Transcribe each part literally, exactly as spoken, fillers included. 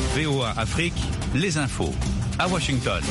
V O A Afrique, les infos à Washington.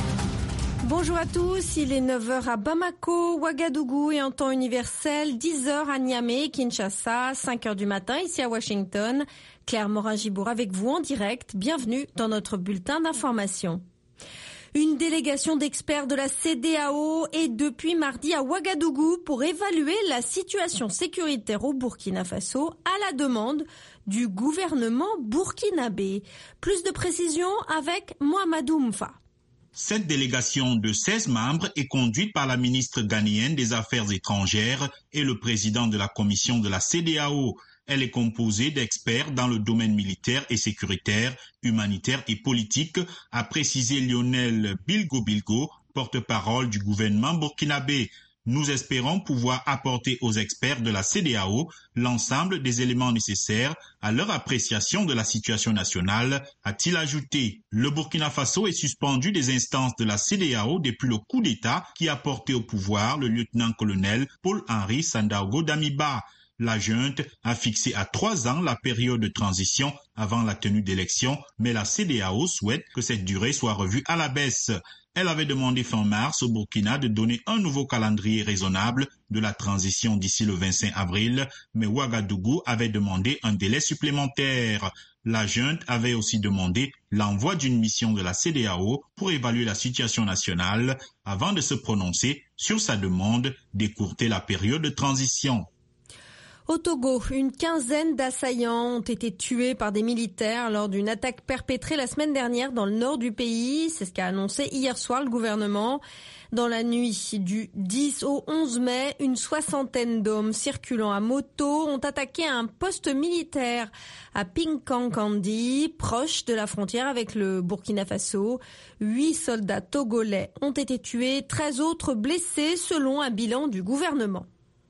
Bonjour à tous, il est neuf heures à Bamako, Ouagadougou et en temps universel, dix heures à Niamey, Kinshasa, cinq heures du matin ici à Washington. Claire Morin-Gibour avec vous en direct, bienvenue dans notre bulletin d'information. Une délégation d'experts de la C E D E A O est depuis mardi à Ouagadougou pour évaluer la situation sécuritaire au Burkina Faso à la demande du gouvernement burkinabé. Plus de précisions avec Mohamedou Mfa. Cette délégation de seize membres est conduite par la ministre ghanéenne des Affaires étrangères et le président de la commission de la C E D E A O. Elle est composée d'experts dans le domaine militaire et sécuritaire, humanitaire et politique, a précisé Lionel Bilgo Bilgo, porte-parole du gouvernement burkinabé. Nous espérons pouvoir apporter aux experts de la C E D E A O l'ensemble des éléments nécessaires à leur appréciation de la situation nationale, a-t-il ajouté. Le Burkina Faso est suspendu des instances de la C E D E A O depuis le coup d'État qui a porté au pouvoir le lieutenant-colonel Paul-Henri Sandaogo Damiba. La junte a fixé à trois ans la période de transition avant la tenue d'élections, mais la C E D E A O souhaite que cette durée soit revue à la baisse. Elle avait demandé fin mars au Burkina de donner un nouveau calendrier raisonnable de la transition d'ici le vingt-cinq avril, mais Ouagadougou avait demandé un délai supplémentaire. La junte avait aussi demandé l'envoi d'une mission de la C E D E A O pour évaluer la situation nationale avant de se prononcer sur sa demande d'écourter la période de transition. Au Togo, une quinzaine d'assaillants ont été tués par des militaires lors d'une attaque perpétrée la semaine dernière dans le nord du pays. C'est ce qu'a annoncé hier soir le gouvernement. Dans la nuit du dix au onze mai, une soixantaine d'hommes circulant à moto ont attaqué un poste militaire à Pinkankandi, proche de la frontière avec le Burkina Faso. Huit soldats togolais ont été tués, treize autres blessés selon un bilan du gouvernement.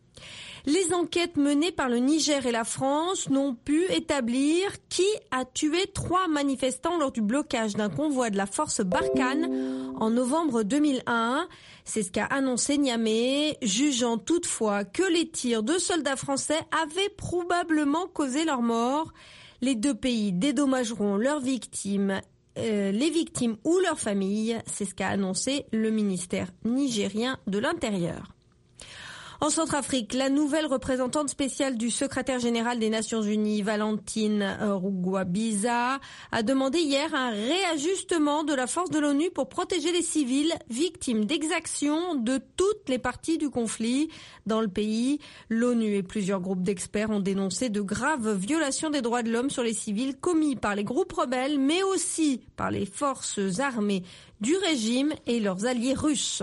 Les enquêtes menées par le Niger et la France n'ont pu établir qui a tué trois manifestants lors du blocage d'un convoi de la force Barkhane en novembre deux mille un. C'est ce qu'a annoncé Niamey, jugeant toutefois que les tirs de soldats français avaient probablement causé leur mort. Les deux pays dédommageront leurs victimes, euh, les victimes ou leurs familles. C'est ce qu'a annoncé le ministère nigérien de l'Intérieur. En Centrafrique, la nouvelle représentante spéciale du secrétaire général des Nations Unies, Valentine Rugwabiza, a demandé hier un réajustement de la force de l'ONU pour protéger les civils victimes d'exactions de toutes les parties du conflit dans le pays. L'ONU et plusieurs groupes d'experts ont dénoncé de graves violations des droits de l'homme sur les civils commis par les groupes rebelles, mais aussi par les forces armées du régime et leurs alliés russes.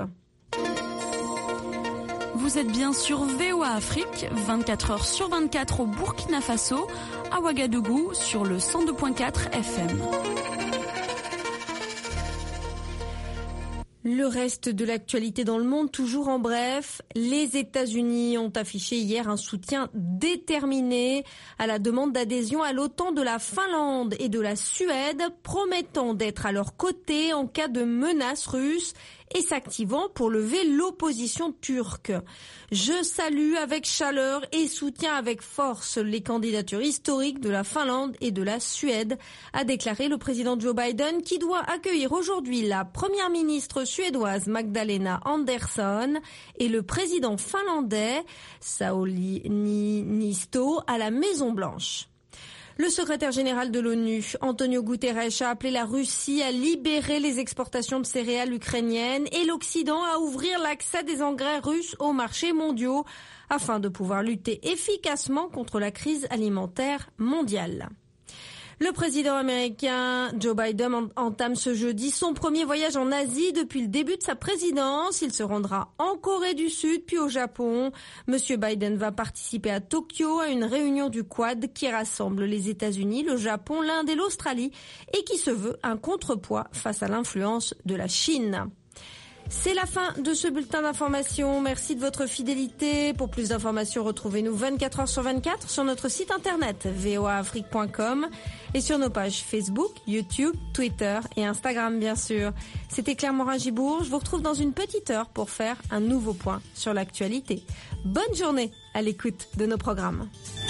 Vous êtes bien sur V O A Afrique, vingt-quatre heures sur vingt-quatre au Burkina Faso, à Ouagadougou sur le cent deux virgule quatre F M. Le reste de l'actualité dans le monde, toujours en bref, les États-Unis ont affiché hier un soutien déterminé à la demande d'adhésion à l'OTAN de la Finlande et de la Suède, promettant d'être à leur côté en cas de menace russe et s'activant pour lever l'opposition turque. Je salue avec chaleur et soutiens avec force les candidatures historiques de la Finlande et de la Suède, a déclaré le président Joe Biden, qui doit accueillir aujourd'hui la première ministre suédoise Magdalena Andersson et le président finlandais Sauli Niinisto à la Maison-Blanche. Le secrétaire général de l'ONU, Antonio Guterres, a appelé la Russie à libérer les exportations de céréales ukrainiennes et l'Occident à ouvrir l'accès des engrais russes aux marchés mondiaux afin de pouvoir lutter efficacement contre la crise alimentaire mondiale. Le président américain Joe Biden entame ce jeudi son premier voyage en Asie depuis le début de sa présidence. Il se rendra en Corée du Sud puis au Japon. Monsieur Biden va participer à Tokyo à une réunion du Quad qui rassemble les États-Unis, le Japon, l'Inde et l'Australie et qui se veut un contrepoids face à l'influence de la Chine. C'est la fin de ce bulletin d'information. Merci de votre fidélité. Pour plus d'informations, retrouvez-nous vingt-quatre heures sur vingt-quatre sur notre site internet v o a afrique point com et sur nos pages Facebook, YouTube, Twitter et Instagram bien sûr. C'était Claire Morin-Gibour. Je vous retrouve dans une petite heure pour faire un nouveau point sur l'actualité. Bonne journée à l'écoute de nos programmes.